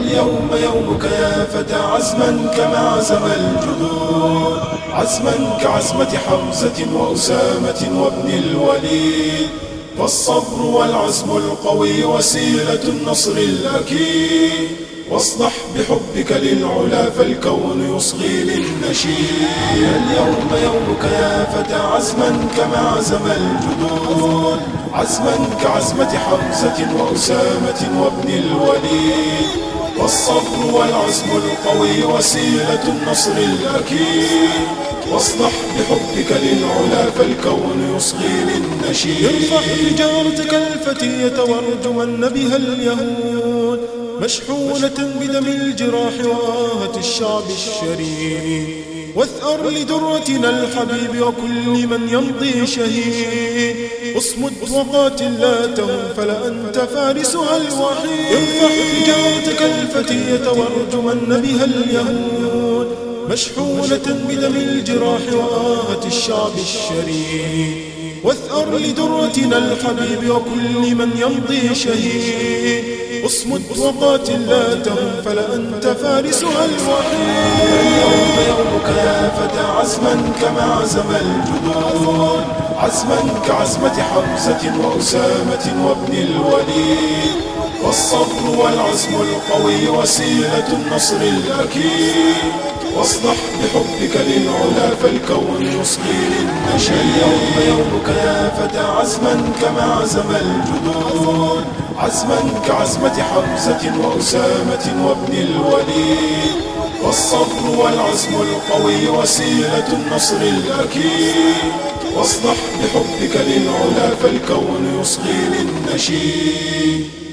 اليوم يومك يا فتى عزما كما عزم الجدود، عزما كعزمة حمزة وأسامة وابن الوليد. فالصبر والعزم القوي وسيلة النصر الأكيد، واصلح بحبك للعلا فالكون يصغي للنشيد. اليوم يومك يا فتى عزما كما عزم الجدود، عزما كعزمة حمزة وأسامة وابن الوليد. والصبر والعزم القوي وسيلة النصر الأكيد، واصلح بحبك للعلا فالكون يصغي للنشيد. ارفع حجارتك الفتية وارجمن بها اليهود، مشحونة بدم الجراح وآهة الشعب الشريد. واثأر لدرتنا الحبيب وكل من يمضي شهيد، اصمد وقاتل لا تهن فلأنت فارسها الوحيد. ارفع حجارتك الفتية وارجمن بها اليهود، مشحونة بدم الجراح وآهة الشعب الشريد. واثأر لدرتنا الحبيب وكل من يمضي شهيد، اصمد وقاتل لا تهن فلأنت فارسها الوحيد. اليوم يومك يا فتى عزما كما عزم الجدود، عزما كعزمة حمزة وأسامة وابن الوليد. والصبر والعزم القوي وسيلة النصر الأكيد، واصلح بحبك للعلا فالكون يصغي للنشيد. اليوم يومك يا فتى عزما كما عزم الجدود، عزما كعزمة حمزة وأسامة وابن الوليد. والصبر والعزم القوي وسيلة النصر الأكيد، واصلح بحبك للعلا فالكون يصغي للنشيد.